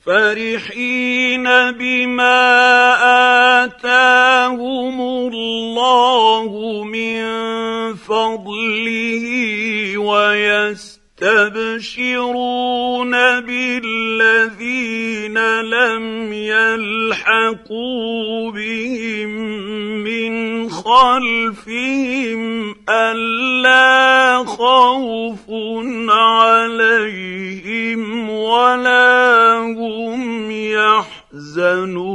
فرحين بما آتاهم الله من فضله ويستبشرون بالذين لم يلحقوا بهم من خلفهم ألا خوف عليهم ولا هم يحزنون.